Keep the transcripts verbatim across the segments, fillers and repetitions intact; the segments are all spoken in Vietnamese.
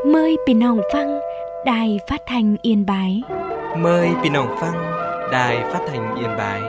Mờiพี่น้องฟังđài phát thanh Yên Bái. Mời พี่น้องฟัง đài phát thanh Yên Bái.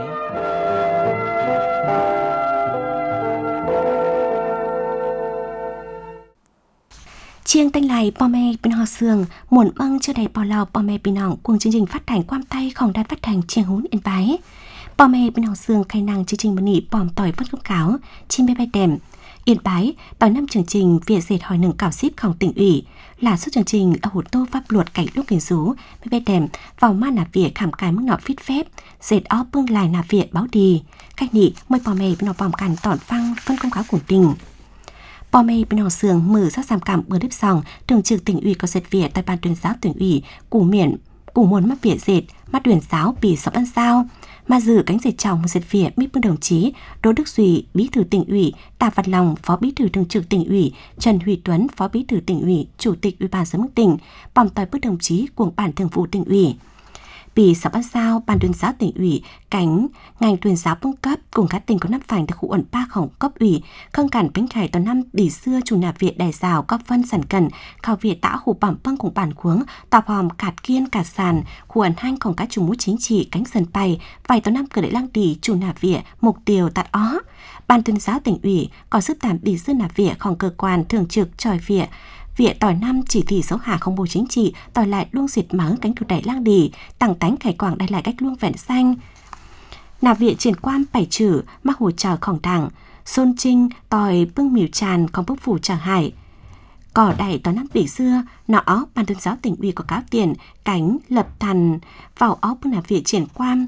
Chiêng tanh lại bò mê bên họ sương muộn băng cho đầy bò lào bò mê bên họ cùng chương trình phát thanh quam tayของđài phát thanh Chiêng Hún Yên Bái. Bò mê bên họ sương khai năng chương trình mật nị bòm tỏi vớt công cáo chim bé bay đèm Yên Bái tỏi năm chương trình việc dệt hỏi nâng cảo shipของtỉnh ủy là suốt chương trình ở hồ tô pháp luật cảnh lúc kiến rú bé bay đèm vào ma nạp việc khảm cái mức nọ phít phép dệt ó bưng lại nạp việc báo đi cách nị mời bò mê bên họ bòm càn tỏi phăng phân công cáo của tỉnh. Bò mê bên họ sương mở ra giảm cảm bữa đếp sòng thường trực tỉnh ủy có dệt việc tại ban tuyên giáo tỉnh ủy củ miền củ muốn mắc việc dệt mắt tuyển giáo bị sập ăn sao mà giữ cánh dệt chồng dệt việc bí thư đồng chí Đỗ Đức Duy bí thư tỉnh ủy, Tạ Văn Long phó bí thư thường trực tỉnh ủy, Trần Huy Tuấn phó bí thư tỉnh ủy, chủ tịch ủy ban giám đốc tỉnh, bòm tỏi bức đồng chí cùng ban thường vụ tỉnh ủy. Bị sập ăn sao ban tuyên giáo tỉnh ủy cánh ngành tuyên giáo phân cấp cùng các tỉnh có năm phành được khu ẩn ba khổng cấp ủy khâng cản bánh khải toàn năm đỉ xưa chủ nhà viện đại rào có phân sản cần khảo viện tả khu bẩm băng cùng bản cuống tạp hòm cạt kiên cạt sàn khu ẩn hanhของcác chủ mũ chính trị cánh sân bay vài toàn năm cửa đại lang đỉ chủ nhà viện mục tiêu tạt ó ban tuyên giáo tỉnh ủy có sức tạm đỉ xưa nhà việnของcơ quan thường trực tròi viện Viện tỏi năm chỉ thị xấu hà không bộ chính trị tỏi lại luông diệt mắng cánh thủ đại lang đỉ tặng tánh khải quảng đại lại cách luông vẹn xanh nạp viện triển quan bảy chữ mắc hồ trào khổng đảng xôn trinh tỏi bưng miểu tràn còn bức phủ tràng hải cỏ đẩy tỏi năm đỉ xưa nọ ban tuyên giáo tỉnh ủy có cáo tiền cánh lập thần vào ó bưng nạp viện triển quan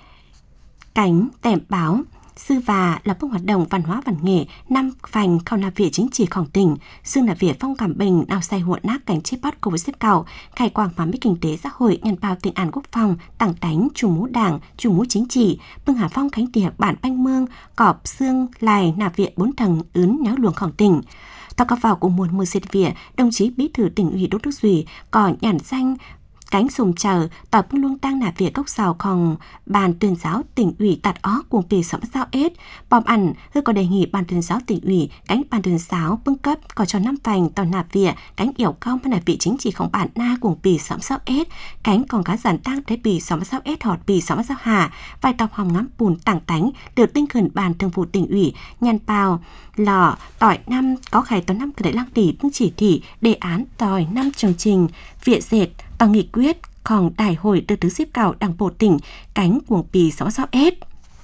cánh tèm báo sư và là bước hoạt động văn hóa văn nghệ năm phành khảo nạp viện chính trịของtỉnh xương nạp viện phong cảm bình nào say huộn nát cảnh chế bắt cùng với xếp cầu khai quảng phá mỹ kinh tế xã hội nhân bao tỉnh an quốc phòng tặng tánh chủ mũ đảng chủ mũ chính trị bưng hà phong khánh tiệp bản banh mương cọp xương lài nạp viện bốn tầng ướn nháo luồngของtỉnh tao có vào cùng muôn mưa diệt viện đồng chí bí thư tỉnh ủy Đỗ Đức Duy có nhản danh cánh sùng chờ tỏi bưng luông tăng nạp việc cốc xàoของban tuyên giáo tỉnh ủy tạt ó cùng tỷ sắm sao ết bòm ẩn hư có đề nghị ban tuyên giáo tỉnh ủy cánh ban tuyên giáo bưng cấp có cho năm phành tỏi nạp việc cánh yểu cao ban nạp vị chính trịของbản na cùng tỷ sắm sao ết cánh còn cá giản tăng thế tỷ sắm sao ết họt tỷ sắm sao hà vài tọc hòm ngắm bùn tảng tánh được tinh khẩn ban thường vụ tỉnh ủy nhàn bào lò tỏi năm có khải tỏi năm cửa đại lang tỷ bưng chỉ thị đề án tỏi năm chương trình viện dệt tỏ nghị quyếtของđại hội được tứ xếp cảo đảng bộ tỉnh cánh cuồng pì sáu sáu s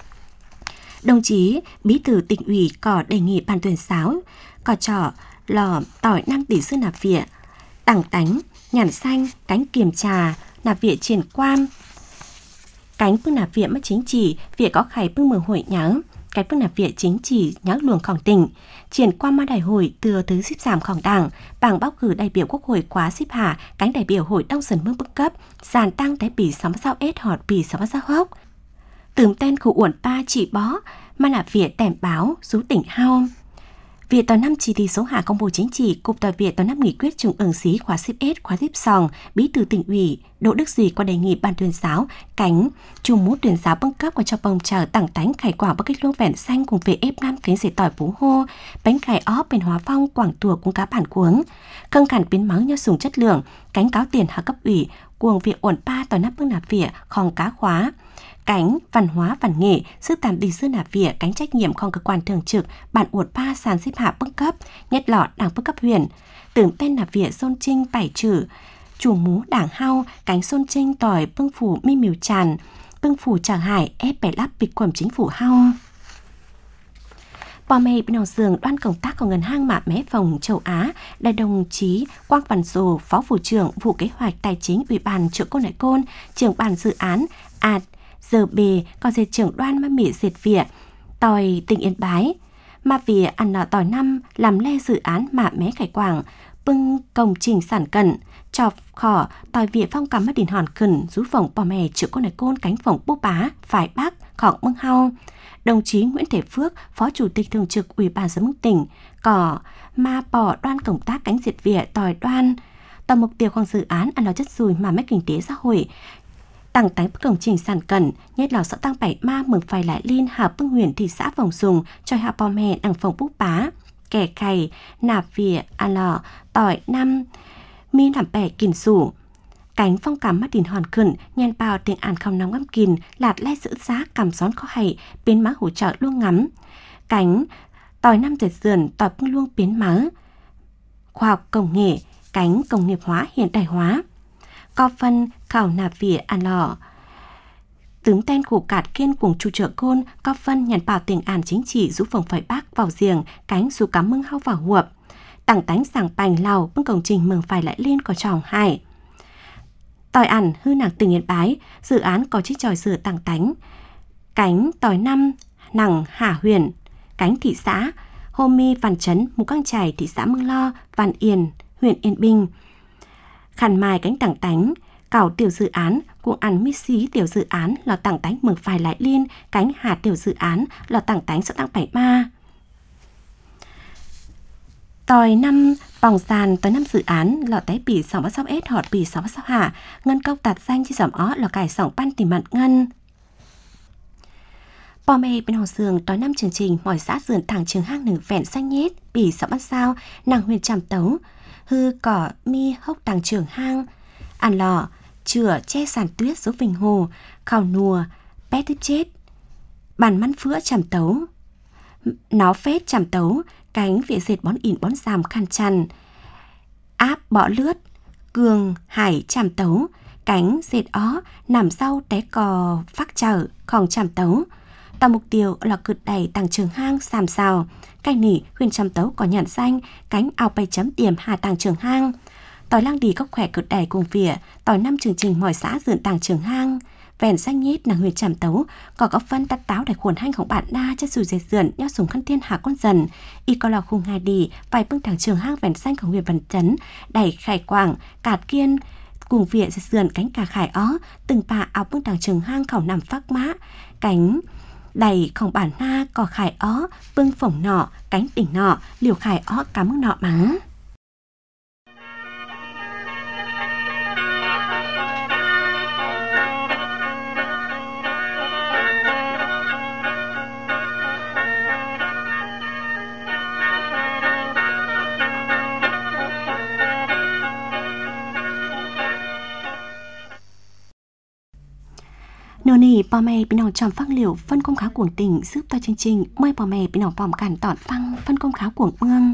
đồng chí bí thư tỉnh ủy có đề nghị ban tuyên giáo có trò lò tỏi năm tỷ sư nạp viện tặng tánh nhản xanh cánh kiểm trà nạp viện triển quan cánh bưng nạp viện mất chính trị viện có khải bưng mừng hội nhớ cái bưng nạp viện chính trị nhớ luồngของtỉnh triển qua ma đại hội từ thứ xếp giảmของđảng bảng bóc cử đại biểu quốc hội quá xếp hạ cánh đại biểu hội đông sần mương bức cấp sàn tăng tại bỉ sáu sao s họt bỉ sáu sao hốc tường tên khu uẩn ba chỉ bó ma nạp viện tèm báo rú tỉnh hao Viện tòa năm chỉ thị số hạ công bố chính trị cục tòa viện tòa năm nghị quyết trung ương xí khóa xếp S khóa xếp sòng bí thư tỉnh ủy Đỗ Đức Duy qua đề nghị ban tuyên giáo cánh chủ mũ tuyển giáo bưng cấp qua cho bông chờ tặng tánh khải quả bắc kích luông vẹn xanh cùng về ép năm cánh dệt tỏi bú hô bánh khải ó bên hóa phong quảng tùa cùng cá bản cuống cân cản biến máu nho sùng chất lượng cánh cáo tiền hạ cấp ủy cuồng viện uẩn ba tòa năm bưng nạp viện khòng cá khóa cánh văn hóa văn nghệ sức tạm đi sư nạp viện cánh trách nhiệmของcơ quan thường trực bản uột ba sàn xếp hạ bức cấp nhất lọt đảng bức cấp huyện tưởng tên nạp viện xôn trinh bảy chữ chủ mú đảng hao cánh xôn trinh tỏi bưng phủ mi miều tràn bưng phủ tràng hải ép bẻ lắp bịch quẩm chính phủ hao bò mê bên đầu giường đoan công tác của ngân hàng mạ mé phòng châu Á đại đồng chí Quang Văn Dồ phó vụ trưởng vụ kế hoạch tài chính ủy ban trưởng côn đại côn trưởng ban dự án ạt giờ bề còn dệt trưởng đoan ma mị dệt viện tỏi tỉnh Yên Bái mà vì ăn nọ tỏi năm làm le dự án mạ mé khải quảng bưng công trình sản cận chọc khỏ tỏi viện phong cắm mất đỉnh hòn khẩn rú phồng bò mè trưởng côn đại côn cánh phồng búp bá phải bắc khỏng mưng hao đồng chí Nguyễn Thể Phước phó chủ tịch thường trực ủy ban giám đốc tỉnh cỏ ma bỏ đoan công tác cánh dệt viện tỏi đoan tầm mục tiêuของdự án ăn nó chất dùi mà mấy kinh tế xã hội tặng tánh công trình sản cẩn nhất là sợ tăng bảy ma mừng phải lại liên hà bưng huyền thị xã vòng dùng cho hạ bò mè đằng phòng búp bá kẻ cày nạp vỉa ăn lò tỏi năm mi làm bẻ kìn sủ. Cánh phong cảm mắt đìn hòn khẩn, nhàn bào tiếng àn không nóng ngắm kìn, lạt le giữ giá cảm gión khó hay, bên má hỗ trợ luôn ngắm. Cánh tòi năm dệt dườn, tòi bưng luôn biến má. Khoa học công nghệ, cánh công nghiệp hóa hiện đại hóa. Co phân khảo nạp vỉa ăn lò. Tướng tên của cạt kiên cùng chủ trợ côn, có phân nhàn bảo tình àn chính trị giúp phòng phải bác vào giềng, cánh dù cắm mưng hao vào huộp. Tặng tánh sảng bành lào, bưng công trình mừng phải lại liên có tròng hải. Tòi ản hư nàng tình Yên Bái, dự án có chiếc tròi sửa tặng tánh. Cánh tòi năm, nàng Hà Huyền, cánh thị xã, Hô Mi Văn Trấn, Mù Căng Chải, thị xã Mương Lo, Văn Yên, huyện Yên Bình. Khăn mài cánh tặng tánh, cảo tiểu dự án, cuộn ăn mít xí tiểu dự án, lò tặng tánh mừng phải lại liên, cánh hà tiểu dự án, lò tặng tánh sẽ tăng bảy ma. Tòi năm vòng sàn tới năm dự án, lò té bỉ sáu bát sáu S họt bỉ sáu bát sáu hạ, ngân câu tạt xanh chi giỏm ó, lò cải sỏng pan tìm mặn ngân. Bò mê bên hồ sường tối năm chương trình mỏi xã dườn thẳng trường hang nử vẹn xanh nhết, bỉ sáu bát sao, nàng huyền trầm tấu, hư cỏ mi hốc tàng trường hang, ăn lò, chửa che sàn tuyết số vinh hồ, khảo nùa, pét tiếp chết, bàn măn phữa trầm tấu, nó phết trầm tấu, cánh vị dệt bón ỉn bón giảm khăn chăn, áp bỏ lướt, cường hải trầm tấu, cánh dệt ó, nằm sau té cò phát trở, khòng trầm tấu. Tàu mục tiêu là cực đẩy tàng trường hang sàm xào, canh nỉ huyền trầm tấu có nhận danh, cánh ao bay chấm điểm hà tàng trường hang. Tỏi lang đi góc khỏe cực đẩy cùng vỉa, tỏi năm chương trình mỏi xã dườn tàng trường hang. Vẹn xanh nhít là huyền trầm tấu, có góc phân tắt táo để khuẩn hanhของbạn na chất rùi dệt dườn, nhau sùng khăn thiên hạ con dần. Y có là khung hai đi, vài bưng tàng trường hang vẹn xanh của huyền văn chấn, đẩy khải quảng, cạt kiên, cùng vỉa dệt dườn cánh cà khải ó, từng bà áo bưng tàng trường hang khẩu nằm phát mã, cánh đầyของbản na có khải ó, bưng phổng nọ, cánh đỉnh nọ, liều khải ó cắm nọ má. Nô nì bò mè bên nào tròn phăng liều phân công kháo cuồng tỉnh giúp to chương trình mời bò mè bên nào vòng cản tọt phăng phân công kháo cuồng mương.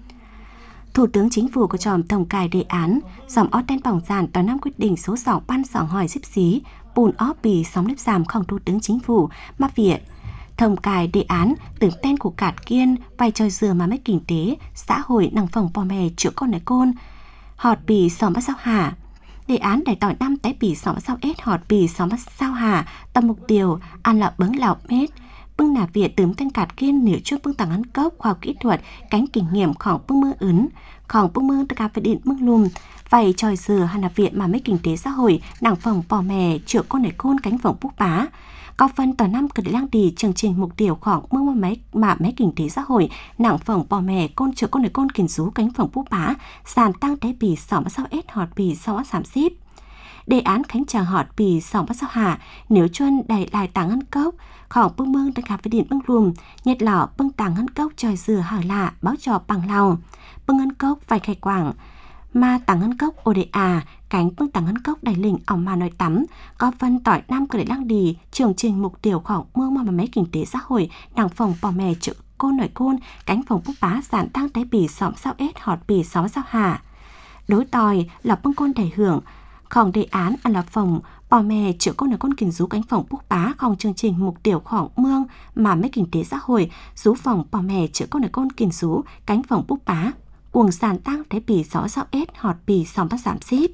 Thủ tướng Chính phủ của tròm tổng cài đề án dòng ót đen bỏng giàn tòa năm quyết định số sáu ban sỏng hỏi xíp xí bùn óp bì sóng nếp giảmของThủ tướng Chính phủ mà Việt tổng cài đề án tưởng tên của cạt kiên vai trò dừa mà mấy kinh tế xã hội năng phòng bò mè chữa con này côn họt bì sòng bắt sao hả. Đề án đẩy tỏi năm té bỉ sáu sao S họt bỉ sáu sao hà tầm mục tiêu ăn lọ bứng lạo mết bưng nà Việt tướng tên cạt kiên nửa trước bưng tàng ăn cốc khoa học kỹ thuật cánh kinh nghiệmของbưng mưa ấnของbưng mưa tất cả phải điện bưng lùm vậy tròi dừa hà nà Việt mà mấy kinh tế xã hội đảng phòng bò mè chữa con này côn cánh vòng bút bá có phân tòa năm cực lang đi chương trình mục tiêuของmưa mưa máy mà mấy kinh tế xã hội nặng phòng bò mè côn chữa con này côn kinh rú cánh phòng bút bá sàn tăng té bỉ sáu sao S họt bỉ sáu sám xíp. Đề án khánh tràng họt bì sòng bắt sao hạ nếu chuân đầy lại tàng ngân cốcของbưng mương tất cả phải điện bưng lùm nhiệt lỏ bưng tàng ngân cốc tròi dừa hở lạ báo trò bằng lòng bưng ngân cốc vài khai quảng mà tàng ngân cốc ô đê a cánh bưng tàng ngân cốc đầy lình ỏng mà nói tắm có phân tỏi năm cửa để lăng đi chương trình mục tiêuของmương mà mấy kinh tế xã hội đảng phòng bò mè chữ côn nổi côn cánh phòng bút bá sản tăng té bì sòng sao S họt bì sáu sao hạ đối tòi là bưng côn đầy hưởngของđề án ăn là phòng bò mè chữa con ở con kinh rú cánh phòng bút báของchương trình mục tiêuของmương mà mấy kinh tế xã hội rú phòng bò mè chữa con ở con kinh rú cánh phòng bút bá cuồng sàn tăng thế bì sáu sao S họt bì sáu bắt giảm xíp.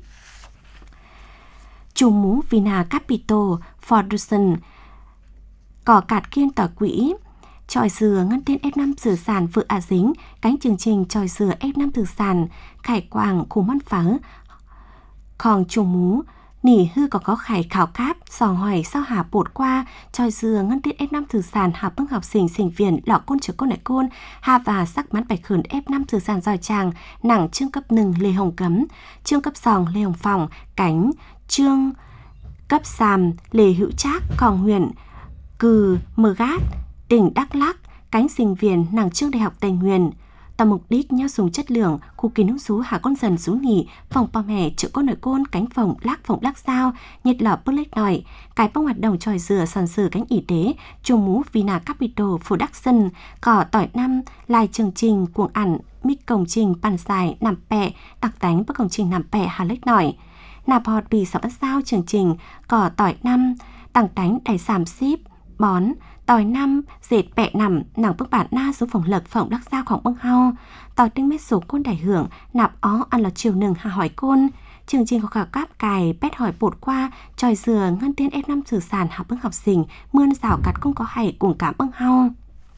Chủ mú Vina Capital Foundation cỏ cạt kiên tỏ quỹ tròi dừa ngân tên F năm sửa sàn vựa à dính cánh chương trình tròi dừa F năm từ sàn khải quảng khu măn pháของchủ mú nỉ hư có có khải khảo cáp sò hỏi sao hà bột qua tròi dừa ngân tiết F năm từ sàn hà bưng học sinh sinh viên lọ côn chứa côn đại côn hà và sắc mắn bạch khẩn F năm từ sàn giỏi tràng nặng chương cấp nừng Lê Hồng Cấm chương cấp sòng Lê Hồng Phòng cánh chương cấp sàm Lê Hữu Trác còn huyện cừ mờ gát tỉnh Đắk Lắk cánh sinh viên nặng chương đại học Tây Nguyên tàu mục đích nhau dùng chất lượng khu kỳ nông sú hạ con dần sú nỉ phòng bò mẹ chữa con nội côn cánh phòng lác phòng lác sao nhiệt lọ bức lết nổi cái bông hoạt động tròi dừa sàn sừ cánh ỉ đế trùng mú Vina Capital Production cỏ tỏi năm lai chương trình cuồng ảnh mic công trình bàn dài nằm pẹ đặc tánh bất công trình nằm pẹ hà lết nổi nạp họt bì sáu sao chương trình cỏ tỏi năm tặng tánh đầy giảm ship bón tỏi năm dệt bẹ nằm nàng bức bản na số phòng lật phòng đắc ra khoảng bưng hao tỏi tinh mét số côn đại hưởng nạp ó ăn là chiều nừng hà hỏi côn chương trình có cả cáp cài pét hỏi bột qua tròi dừa ngân tiên ép nămสื่sản học bưng học sinh mươn rào cắt không có hay cùng cảm bưng hao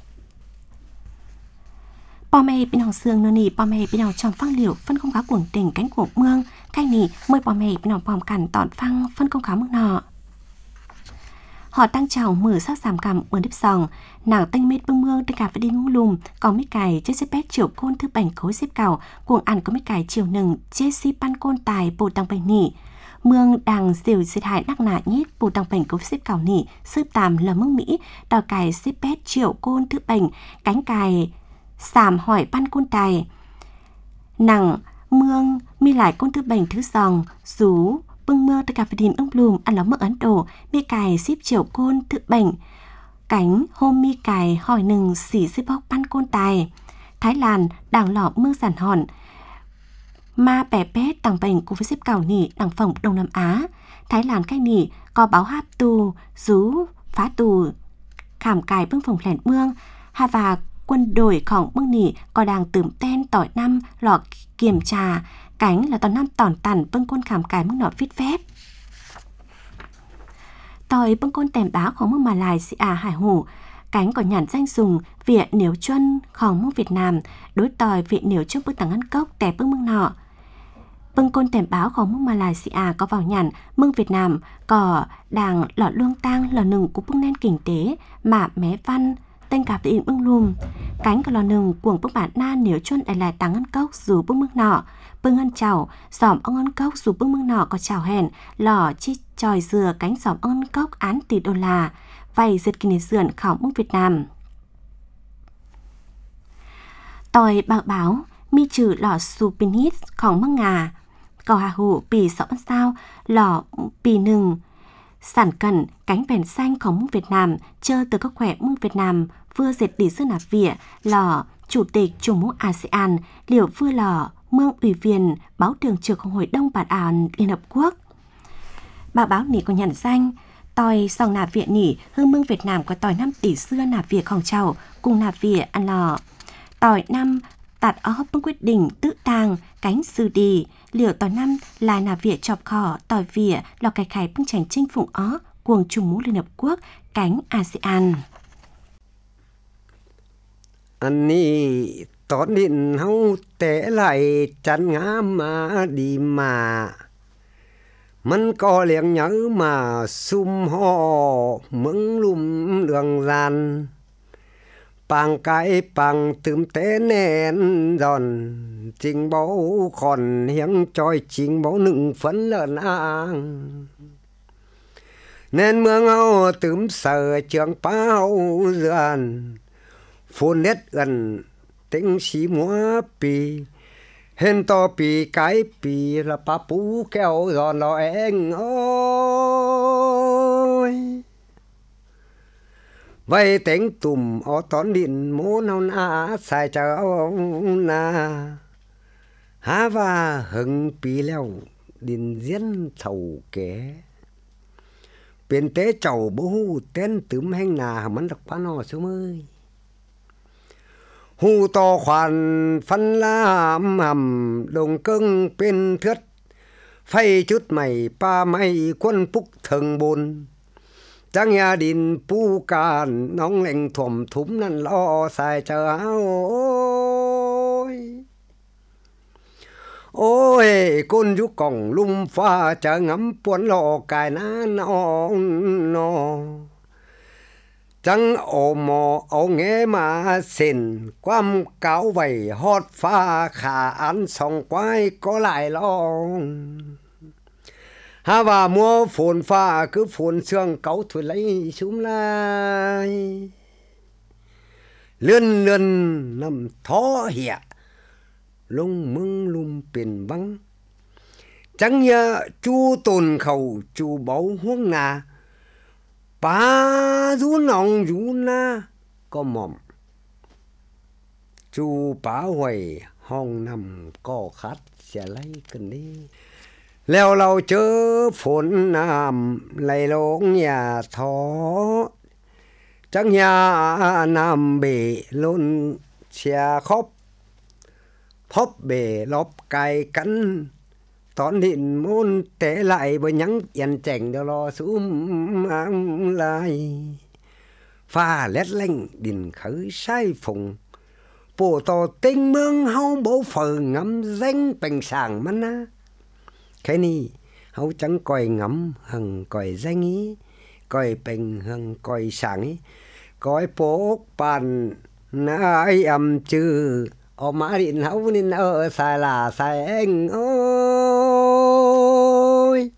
bò mê bên hồng xương nô nì bò mê bên hồng trong phăng liệu phân công khá cuồng tình cánh cuồng mương cay nì mời bò mê bên hồng bòm cằn tọn phăng phân công khá mương nọ họ tăng trào mở sát giảm cảm ở đếp sòng nàng tanh mết bưng mương đi cả phải đi ngung lùm có mấy cài chết xếp bét chiều côn thứ bảnh khối xếp cào cuồng ăn có mấy cài chiều nừng chết xếp pan côn tài bồ tăng bảnh nỉ mương đằng diều xịt hại đắc nạ nhít bồ tăng bảnh khối xếp cào nỉ sư tàm là mương mỹ đào cài xếp bét chiều côn thứ bảnh cánh cài sàm hỏi pan côn tài nàng mương mi lại côn thứ bảnh thứ sòng rú bưng mưa tới cà phê đìn ưng lùm ăn lóng mỡ Ấn Độ mi cài ship chiều côn tự bệnh cánh hôm mi cài hỏi nừng xỉ ship bóc pan côn tài Thái Lan đảng lọ mương sản hòn ma bẻ pét tàng bệnh cùng với ship cào nỉ đảng phòng Đông Nam Á Thái Lan khai nỉ có báo háp tù rú phá tù khảm cài bưng phòng lẻn mương hà và quân đội khổng bưng nỉ có đàng tửm ten tỏi năm lọ kiểm trà cánh là tòn năm tòn tàn bưng côn khảm cài mức nọ viết phép tỏi bưng côn tèm báoของmương Mà Lai xì à hải hủ cánh có nhàn danh dùng viện nếu chuânของmương Việt Nam đối tỏi viện nếu chuân bưng tảng ngăn cốc tè bưng mương nọ bưng côn tèm báoของmương Mà Lai xì à có vào nhàn mương Việt Nam có đàng lọ luông tang lò nừng của bưng nen kinh tế mà mé văn tên cà phê bưng lùm cánh có lò nừng cuồng bưng bản na nếu chuân đại lại tảng ngăn cốc dù bưng mương nọ bưng ngân chảo giòm ông ngân cốc dù bưng mương nọ có chảo hèn lò chi tròi dừa cánh giòm ông ngân cốc án tỷ đô la vay giật kinh dườn khảo mương Việt Nam tỏi bạc báo mi trừ lò su pinitของmương Ngà cò hà hủ pì sáu sao lò pì nừng sản cẩn cánh bèn xanhของmương Việt Nam chơi từ các khỏe mương Việt Nam vừa dệt đi dương nạp vỉa lò chủ tịch chung mũ a sê an liệu vừa lò mương ủy viên báo thường trực hội đông bản án Liên Hợp Quốc bà báo nỉ có nhận danh tỏi sòng nạp vỉa nỉ hương mương Việt Nam có tỏi năm tỷ xưa nạp vỉaของchào cùng nạp vỉa ăn lò tỏi năm tạt ó bưng quyết định tự tàng cánh sư đi liệu tỏi năm là nạp vỉa chọc khỏ tỏi vỉa lò cải khải bưng chảnh chinh phụng ó cuồng chung mũ Liên Hợp Quốc cánh a sê an anh ní tón điện hâu té lại chắn ngã mà đi màมันก็เลี้ยงnhớ mà sum ho mững lùm đường gian bằng cái bằng tươm té nén giòn chính báu còn hiếng trôi chính báu nựng phấn lợn ang nên mưa ngâu tươm sờ trường bao dần phun nét gần tính xí múa pì hên to pì cái pì là pa pú kéo giòn lò anh ôi vậy tính tùm ở tón điện mố nào na xài cháu na há và hừng pì leo điện diễn thầu kế bên tế chầu bố hù tên tướm hành nà mắn đặc phá nò xuống ơi hù to khoản phân làm hầm đồng cưng bên thướt phay chút mày pa mày quân phúc thường bồn trang nhà đình pu càn nóng lạnh thòm thúm năn lo xài chờ áo ôi ôi con chú còng lum pha chờ ngắm buồn lò cài ná nó nó chẳng ổ mò ổ nghe mà xin quam cáo vầy hót pha khả án xong quái có lại lo ha và mua phồn pha cứ phồn xương cáu thôi lấy xuống lại lươn lươn nằm thó hiệp lông mưng lùm biển băng chẳng nhớ chu tồn khẩu chu báu huống ngà ba rú nòng rú na có mỏm chu bá hoài hong nằm có khát sẽ lấy cần đi leo lâu chớ phồn nam lấy lông nhà thó chẳng nhà nam bể luôn xe khóc phóp bể lóp cài cắn tón điện môn té lại bởi nhắn yên chảnh đó lo xuống ám lại pha lét lanh đình khởi sai phùng bộ tò tinh mương hâu bố phở ngắm danh bành sàng mắt á cái này hâu chẳng coi ngắm hằng coi danh ý coi bành hằng coi sàng ý coi bố bàn nãy âm chư ở mã điện hấu nên ở xài là xài anh ơi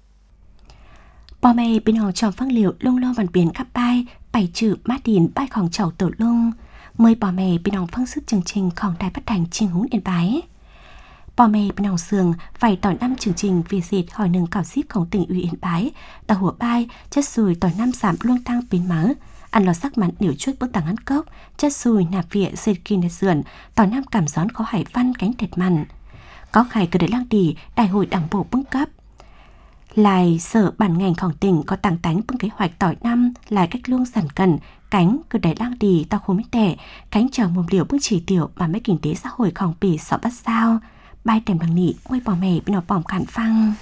bò mê bên họ tròn phăng liệu lông lo văn biển khắp bay bảy chữ mã điện bayของchậu tổ lông mời bò mê bên họ phăng sức chương trìnhของđài phát thanh Chiêng Hún Yên Bái bò mê bên họ sườn phải tỏi năm chương trình vì dệt hỏi nâng cảo shipของtỉnh ủy Yên Bái tàu hùa bay chất sùi tỏi năm giảm luông tăng biến mớ ăn lò sắc mặn điều chuốt bước tăng ăn cốc chất sùi nạp vịa dệt kinh sườn tỏi năm cảm gión có hải văn cánh thịt mặn có khải cơ để lang đì đại hội đảng bộ bưng cấp lại sở bản ngànhของtỉnh có tăng tánh bưng kế hoạch tỏi năm lại cách luông sản cần cánh cơ để lang đì tao khô mít tẻ cánh chờ mồm liều bưng chỉ tiểu mà mấy kinh tế xã hộiของbỉ sọ bắt sao bay tèm đằng nị quay bò mè bên nó bỏng khản phăng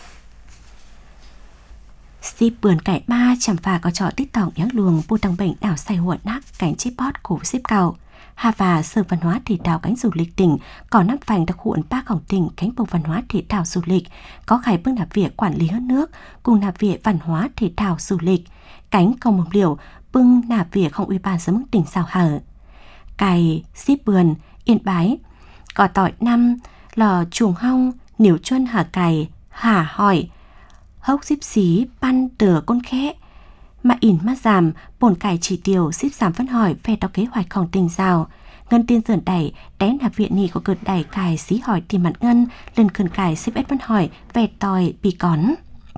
Steve bườn cải ba chằm phà có trọ tích tỏng nháng luồng bu tăng bệnh đảo say huộn nát cánh chip bót cổ xếp cầu Hà và Sở Văn hóa Thể thao cánh du lịch tỉnh có năm phành đặc huộn baของtỉnh cánh bộ văn hóa thể thao du lịch có khải bưng nạp viện quản lý hơn nước cùng nạp viện văn hóa thể thao du lịch cánh cầu mộng liều bưng nạp viện không ủy ban giám mức tỉnh sao hở cài ship bườn Yên Bái có tỏi năm lò chuồng hong niểu chuân hà cài hà hỏi hốc ship xí pan tờ con khẽ mà ỉn mắt giảm bổn cải chỉ tiêu ship giảm phân hỏi về tao kế hoạchของtỉnh rào ngân tiên dần đẩy đén nạp viện nhì của cợt đẩy cài xí hỏi tìm mặt ngân lần khẩn cài ship ép phân hỏi về tòi bị cón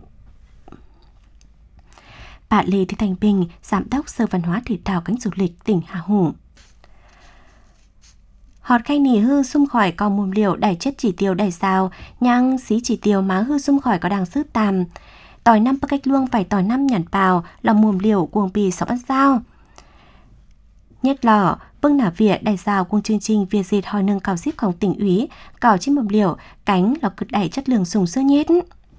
bà Lê Thị Thanh Bình giám đốc Sở Văn hóa Thể thao cánh du lịch tỉnh Hà Hùng họt khay nỉ hư xung khỏi có mùm liều đẩy chất chỉ tiêu đẩy sao nhang xí chỉ tiêu má hư xung khỏi có đang sức tàm tỏi năm bắc cách luông phải tỏi năm nhằn bào là mùm liều cuồng bì sáu ăn sao nhất lò bưng nả vỉa đẩy sao cùng chương trình việc dệt hỏi nâng cào shipของtỉnh ủy cào trên mùm liều cánh là cực đẩy chất lượng sùng sơ nhét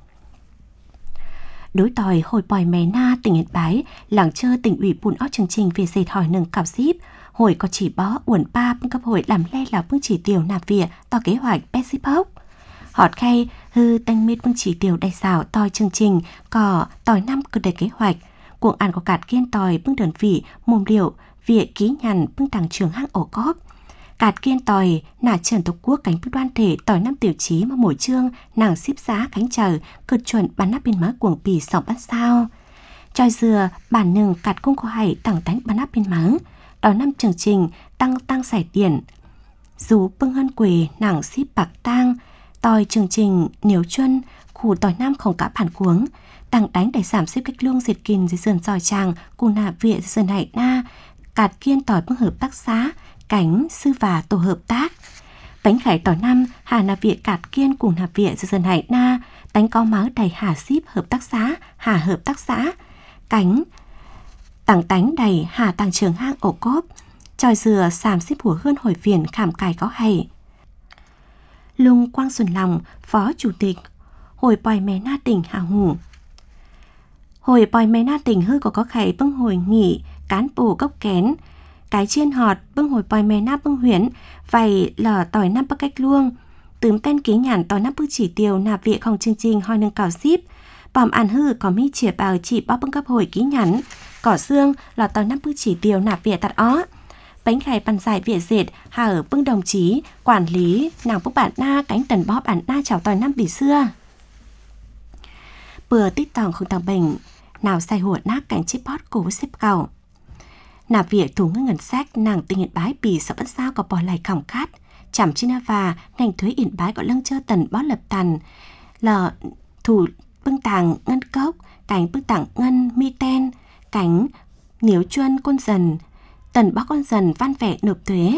đối tỏi hồi bòi mé na tỉnh Yên Bái làng chơ tỉnh ủy bùn ót chương trình việc dệt hỏi nâng cào ship hồi có chỉ bó uẩn ba bưng cấp hội làm le là bưng chỉ tiêu nạp vỉa to kế hoạch bexip hốc họt khay hư tanh mít bưng chỉ tiêu đầy xào tòi chương trình có tòi năm cơ đầy kế hoạch cuồng ăn có cạt kiên tòi bưng đơn vị mồm liệu vỉa ký nhằn bưng tàng trường hang ổ cóp cạt kiên tòi nả trần tổ quốc cánh bưng đoan thể tòi năm tiểu chí mà mỗi chương nàng ship giá cánh chờ cực chuẩn bán nắp bên má cuồng bì sòng bắt sao choi dừa bản nừng cạt cung có hay tặng tánh bán nắp bên má đòi năm chương trình tăng tăng giải tiền dù bưng hân quề nàng ship bạc tang tòi chương trình nếu chuân khu tòi năm không cả bản cuống tăng đánh để giảm xếp cách luông diệt kìn dưới sườn sòi tràng cùng nạp viện sườn hải na cạt kiên tòi bưng hợp tác xã cánh sư và tổ hợp tác bánh khải tòi năm hà nạp viện cạt kiên cùng nạp viện dưới sườn hải na đánh có máu đầy hà ship hợp tác xã hà hợp tác xã cánh tặng tánh đầy hà tàng trường hang ổ cốp tròi dừa sàm ship hùa hơn hồi phiền khảm cài có hay Lung Quang Xuân Lòng phó chủ tịch hồi bòi mé na tỉnh Hà Hùng hồi bòi mé na tỉnh hư có có khải bưng hồi nghỉ cán bù gốc kén cái chiên họt bưng hồi bòi mé na bưng huyễn vậy lở tỏi năm bắc cách luông tướm tên ký nhàn tỏi năm bưng chỉ tiêu nạp việnของchương trình hỏi nâng cào ship bòm ăn hư có mi chìa bào chỉ bóp bưng cấp hồi ký nhắn cỏ xương là tỏi năm bưng chỉ tiêu nạp viện tạt ó bánh khải bàn giải viện dệt hà ở bưng đồng chí quản lý nàng bốc bản na cánh tần bóp bản na chào tỏi năm bỉ xưa bừa tích tòng không tàng bệnh nào say hùa nát cánh chip bót cổ xếp cầu nạp việc thủ ngân ngân sách nàng tình hiện bái bỉ sợ bắt sao có bỏ lại khỏng khát chảm china và ngành thuế Yên Bái có lăng chơ tần bó lập tàn là thủ bưng tàng ngân cốc cảnh bưng tàng ngân mi ten cảnh niếu chuân con dần tần bó con dần văn vẻ nộp thuế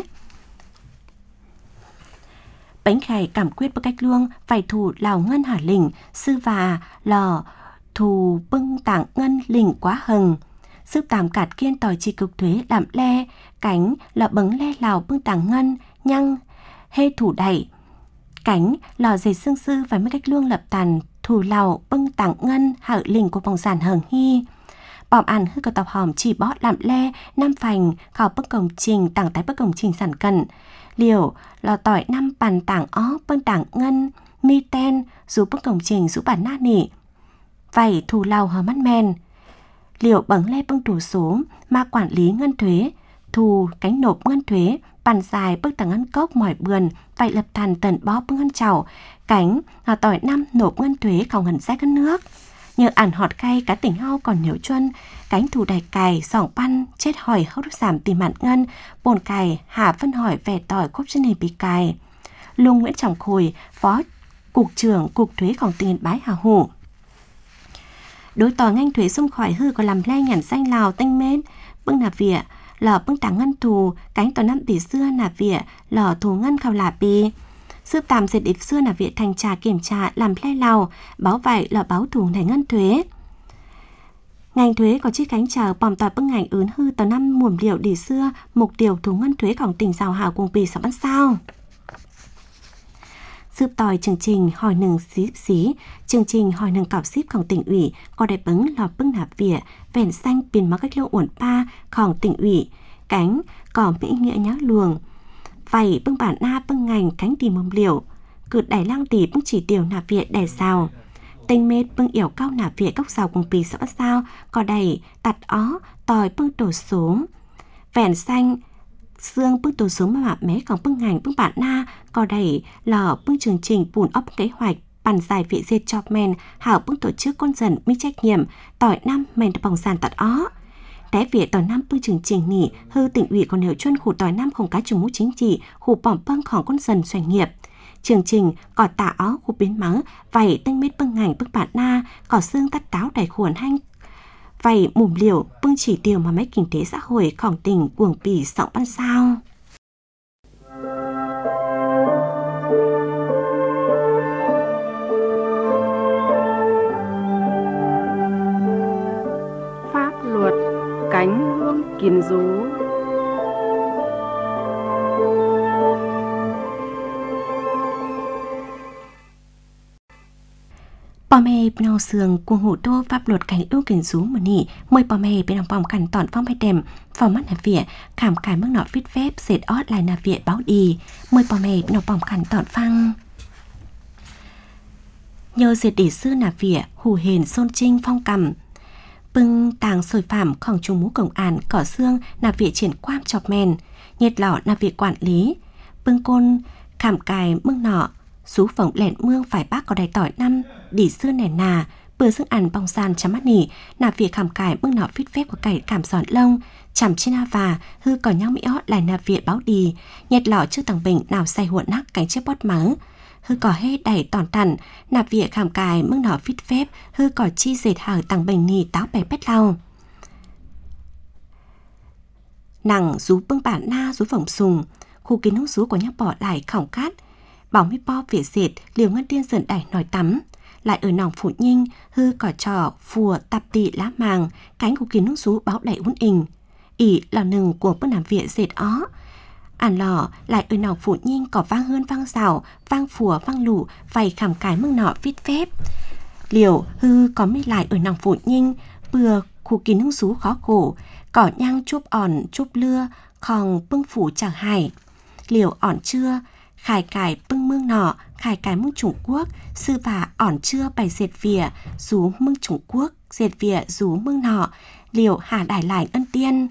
bánh khải cảm quyết bất cách luông phải thủ lào ngân hà lình sư và lò thù bưng tàng ngân lình quá hừng sư tàm cạt kiên tỏi chi cục thuế làm le cánh lò bấng le lào bưng tàng ngân nhăng hê thủ đẩy cánh lò dày xương sư phải mất cách luông lập tàn thủ lào bưng tàng ngân hở lình của vòng giản hờn hy bòm ăn hư cầu tọc hòm chỉ bó làm le năm phành khảo bất công trình tảng tái bất công trình sản cận liều lò tỏi năm bàn tảng ó bưng tảng ngân mi ten dù bất công trình dù bản nát nỉ vậy thủ lào hờ mắt men liệu bấng le bưng tủ số mà quản lý ngân thuế thù cánh nộp ngân thuế bàn dài bức tảng ngân cốc mỏi bườn vậy lập tàn tần bó bưng ngân chảo cánh là tỏi năm nộp ngân thuế khảo ngân sách ngân nước nhờ ản họt cay cá tỉnh hao còn nhiều chuân cánh thủ đài cài sỏng pan chết hỏi hốt giảm tìm mạn ngân bồn cài hà phân hỏi vẻ tỏi cốp trên nền bị cài Luông Nguyễn Trọng Khôi phó cục trưởng cục thuếของtỉnh Yên Bái hà hủ đối tỏi ngành thuế xung khỏi hư có làm le nhản xanh lào tanh mến bưng nà vỉa lò bưng tảng ngân thù cánh tỏi năm tỷ xưa nà vỉa lò thù ngân khảo lả bì sư tàm dệt điệp xưa là viện thành trà kiểm tra làm plei lào báo vậy là báo thủ này ngân thuế ngành thuế có chiếc cánh chờ bòm tỏi bưng ngành ướn hư tàu năm muồm liệu đi xưa mục tiêu thủ ngân thuếของtỉnh giàu hào cùng bì sáu bắn sao sư tỏi chương trình hỏi nừng xí xí chương trình hỏi nừng cọp xípของtỉnh ủy có đại bứng lò bưng nạp vỉa vẹn xanh pin mắc cách lâu uẩn paของtỉnh ủy cánh có mỹ nghĩa nhá luồng vậy bưng bản na bưng ngành cánh tìm mông liều cượt đẩy lang tỷ bưng chỉ tiểu nạp viện đẻ xào tinh mết bưng yểu cao nạp viện cốc xào cùng pì sáu sao có đầy tặt ó tỏi bưng tổ số vẹn xanh xương bưng tổ số mà mạ mé còn bưng ngành bưng bản na có đầy lò bưng chương trình bùn ốc kế hoạch bàn giải vị diệt chọc men hảo bưng tổ chức con dần mi trách nhiệm tỏi năm men bỏng sàn tặt ó té việc tỏi năm bưng chương trình nỉ hư tỉnh ủy còn hiểu chuyên khu tỏi năm không cá trùng mũ chính trị khu bỏng băngของcon dần doanh nghiệp chương trình cỏ tả ó khu biến mắng vậy tinh mít bưng ngành bưng bản na cỏ xương tắt táo đầy khuẩn hanh vậy mùm liều bưng chỉ tiêu mà mấy kinh tế xã hộiของtỉnh cuồng bì sọng ban sao pháp luật cánh hương kiến rú bò mê bên ao sườn cuồng hủ đô pháp luật cảnh ưu kiến rú mà nỉ mời bò mê bên ao bòm cằn tọn phong hay đềm phòng mắt nà vỉa khảm cài mức nọ viết phép dệt ót lại nà vỉa báo đi mời bò mê bên ao bòm cằn tọn phăng nhờ dệt để xưa nà vỉa hù hền xôn trinh phong cầm bưng tàng sồi phạmของtrung mũ cổng ản cỏ xương nà vỉa triển quam chọc men nhiệt lọ nà vỉa quản lý bưng côn khảm cài mưng nọ sú phỏng lẹn mương phải bác có đầy tỏi năm đỉ xưa nẻ nà bừa sức ăn bong sàn chấm mắt nỉ nà việc khảm cài mương nọ phít phép của cải cảm giòn lông chằm trên na và hư cỏ nhau mỹ ót lại nà việc báo đi nhiệt lọ trước tầng bình nào say huộn nắc cánh chiếc bót mắng hư cỏ hê đẩy tòn tằn nà việc khảm cài mương nọ phít phép hư cỏ chi dệt hở tầng bình nỉ táo bè pét lau nằng rú bưng bản na rú phỏng sùng khu kín hút rú của nhóc bỏ lại khỏng cát bảo mi po vỉa dệt liều ngân tiên dần đẩy nòi tắm lại ở nòng phụ nhinh hư cỏ trò phùa tạp tị lá màng cánh của kiến nước rú báo đẩy uốn ình ỉ là nừng của bức làm vỉa dệt ó ản lò lại ở nòng phụ nhinh có vang hơn vang rào vang phùa vang lủ vầy khảm cái mương nọ viết phép liều hư có mi lại ở nòng phụ nhinh bừa khu kiến nước rú khó khổ cỏ nhang chúp ỏn chúp lưa khòng bưng phủ chẳng hải liều ỏn chưa khải cải bưng mương nọ khải cải mương Trung Quốc sư và ỏn chưa bày dệt vỉa rú mương Trung Quốc dệt vỉa rú mương nọ liều hà đài lại ân tiên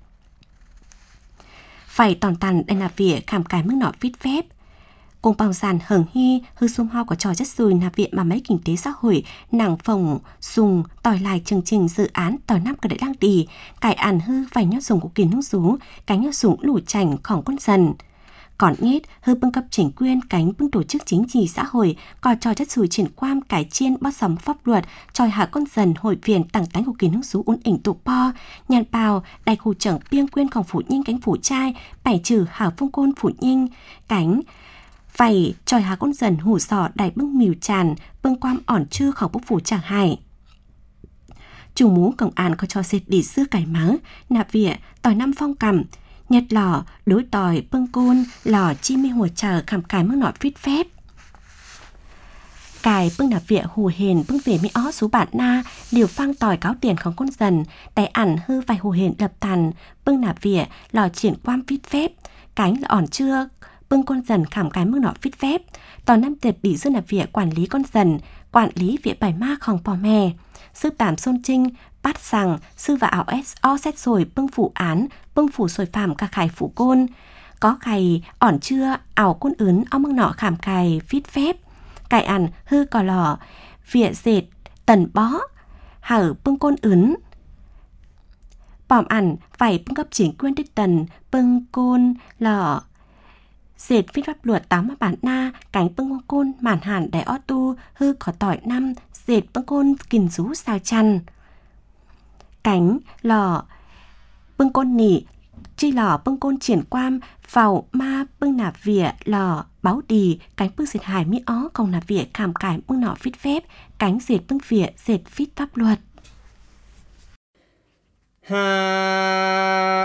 phải tòn tàn đây là vỉa khảm cải mương nọ viết phép cùng bao sàn hờn hy hư xung ho của trò chất sùi là viện mà mấy kinh tế xã hội nàng phòng sùng tỏi lại chương trình dự án tỏi năm cờ đại lang đi cải ản hư phải nhót dùng của kiến nước rú cái nhót dùng lủ chảnhของcon dần còn nhết hơi bưng cấp chính quyền cánh bưng tổ chức chính trị xã hội có cho chất sủi triển quan cải chiên bót sóng pháp luật tròi hạ con dần hội viện tặng tánh của kỳ nước xú uốn ỉnh tụ po nhàn bào đại khu trưởng biên quyênของphủ nhinh cánh phủ trai bảy trừ hảo phong côn phủ nhinh cánh vậy tròi hạ con dần hủ sọ đại bưng mìu tràn bưng quam ỏn chưa khẩu bốc phủ chẳng hải chủ mũ công an có cho xịt đi xưa cải mớ nạp vỉa tỏi năm phong cầm nhật lò đối tỏi bưng côn lò chi mê hồ chờ khảm cài mức nọ phít phép cài bưng nạp vỉa hồ hền bưng về mi ó số bạn na điều phang tỏi cáo tiềnของcon dần đại ẩn hư vài hồ hền lập tàn bưng nạp vỉa lò triển quan phít phép cánh là ỏn chưa bưng con dần khảm cái mức nọ phít phép tỏi năm tiệt bị dương nạp vỉa quản lý con dần quản lý vỉa bài maของpò mè sư tạm xôn trinh bắt rằng sư và ảo o xét rồi bưng phủ án bưng phủ sồi phạm cả khải phủ côn có khải ỏn chưa ảo côn ướn ao mưng nọ khảm cài phít phép cài ăn hư cò lò vỉa dệt tần bó hở bưng côn ướn bòm ăn phải bưng cấp chính quyền đích tần bưng côn lò dệt viết pháp luật tám bản na cánh bưng côn màn hàn đại o tu hư có tỏi năm dệt bưng côn kìm rú sao chăn cánh lò bưng côn nỉ chi lò bưng côn triển quan phàu ma bưng nạp vỉa lò báo đì cánh bưng dệt hải mi ó còn nạp vỉa khảm cải bưng nọ phít phép cánh dệt bưng vỉa dệt phít pháp luật hà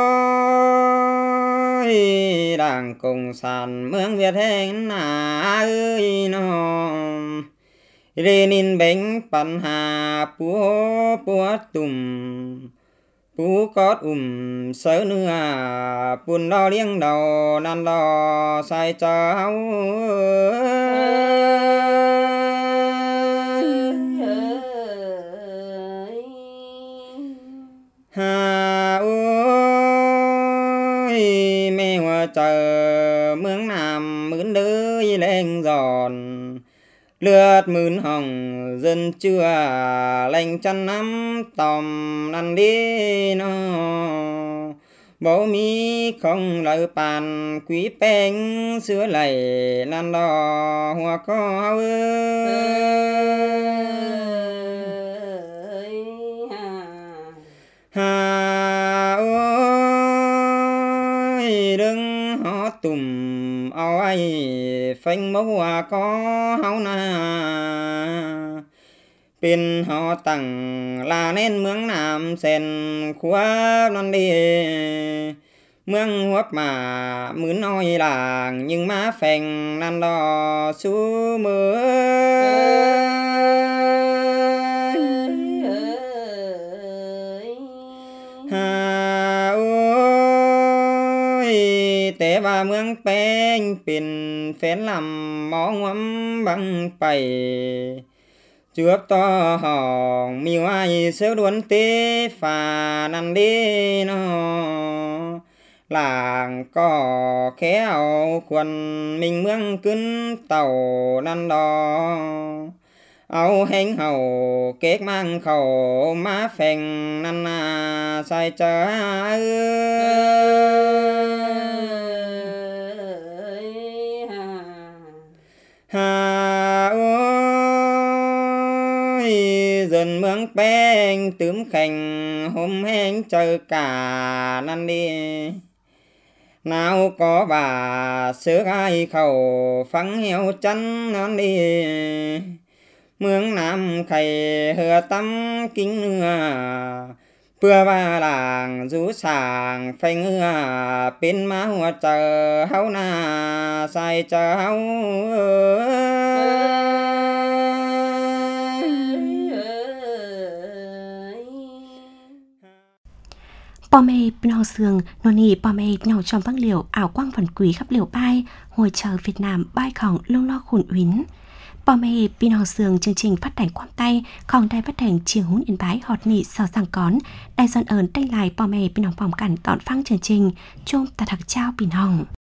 ơi đảng cộng sản mương Việt hẹn à ơi nó Lenin bánh pan hà púa púa tùm pú cót ùm sớ nưa bùn đo liêng đầu nan đo sai cháu hà ơi mẹ hoa chờ mương nam mướn đới lên giòn lướt mướn hồng dân chưa lành chăn nắm tòm năn đi nó bố mi không lời bàn quý bánh sữa lầy năn đò hoa có ơi hà ơi đừng họ tùm ao ai phanh mẫu hoa có háo na bên họ tặng là nên mướn nam sen khóa non đi mướn huấp mà mướn oi làng nhưng má phèn nan đò su mưa hà ơi tế và mướn bánh pin phén làm mó ngắm bằng bày trước to hòn miêu ai sớ đuôn tế phà năn đi nó làng có khéo quần mình mương cứng tàu năn đò áo hánh hầu kết mang khẩu má phèn năn à sai chờ hà ơi dần mương bánh tướm khành hôm hẹn chờ cả năn đi nào có bà sớ ai khẩu phăng heo chân năn đi mương nam khay hừa tâm kính nưa bữa ba làng rú sàng phanh hừa bên má hoa chờ háo na sai chờ háo Bò mê bên sương nô nì bò mê nhỏ trong văng liều ảo quang phần quý khắp liều bay hồi chờ Việt Nam bay khổng lông lo khủng uyến bò mê bên sương chương trình phát hành quam tay khổng đài phát hành chiều hún yên bái họt nị sò sang cón đài son ơn tay lại bò mê bên phòng cảnh tọn phăng chương trình chôm ta thật trao bình hồng